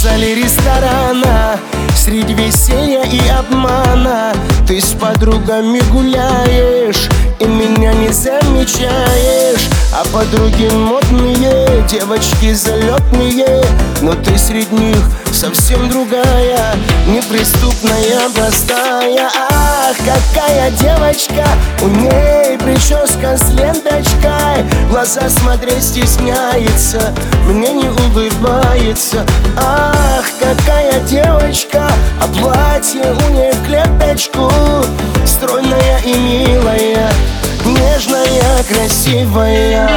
зале ресторана, среди веселья и обмана ты с подругами гуляешь и меня не замечаешь. А подруги модные, девочки залетные, но ты среди них совсем другая, неприступная, простая. Ах, какая девочка, у ней прическа с ленточкой, глаза смотреть стесняется, мне не улыбается. Ах, какая девочка, а платье у ней в клеточку, стройная и милая, нежная, красивая.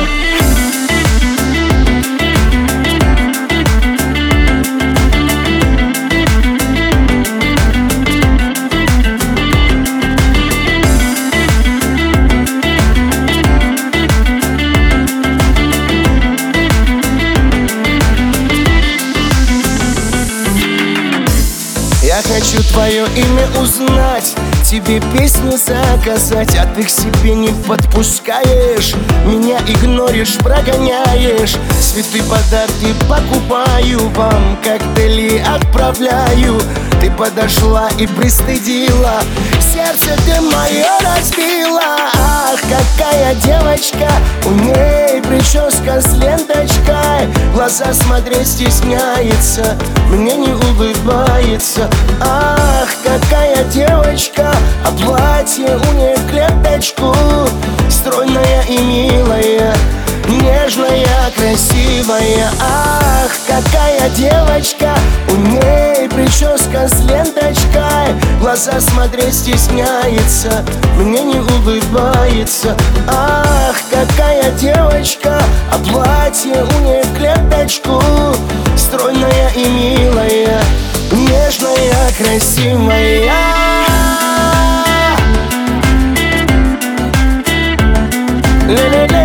Я хочу твое имя узнать, тебе песню заказать, а ты к себе не подпускаешь, меня игноришь, прогоняешь. Цветы, подарки покупаю, вам коктейли отправляю. Ты подошла и пристыдила, сердце ты мое разбила. Ах, какая девочка, у ней прическа с ленточкой, глаза смотреть стесняется, мне не улыбается. Ах, какая девочка, а платье у ней в клеточку, стройная и милая, нежная, красивая. Ах, какая девочка, у ней прическа с ленточкой, глаза смотреть стесняется, мне не улыбается. Ах, какая девочка, а платье у ней в клеточку, стройная и милая, нежная, красивая. Ля-ля-ля.